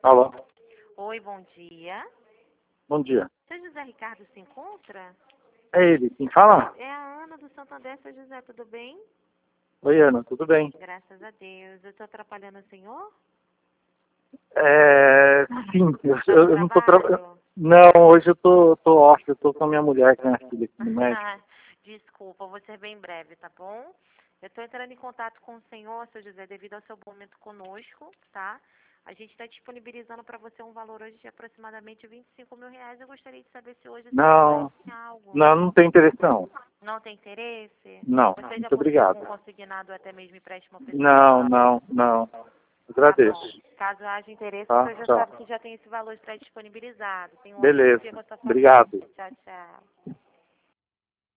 Alô, Oi, bom dia. bom dia. Seu José Ricardo se encontra? É ele, quem fala? É a Ana do Santander. Seu José, tudo bem? Oi, Ana, tudo bem? Graças a Deus. Eu estou atrapalhando o senhor? Sim, Tá no eu não tô trabalhando. trabalho? Não, hoje eu tô off, eu tô com a minha mulher, que é minha filha aqui no médico. Desculpa, vou ser bem breve, tá bom? Eu estou entrando em contato com o senhor, seu José, devido ao seu bom momento conosco, tá? A gente está disponibilizando para você um valor hoje de aproximadamente R$ 25.000. Eu gostaria de saber se hoje o senhor Não, tem algo. não tem interesse não. Não tem interesse? Não, Você já muito possui obrigado. algum consignado ou até mesmo empréstimo Não, oficial? não, não. Tá bom. Agradeço. Caso haja interesse, Tá? você já Tchau. sabe que já tem esse valor pré-disponibilizado. Tenha um ótimo Beleza. dia com a sua família. Obrigado. Tchau, tchau.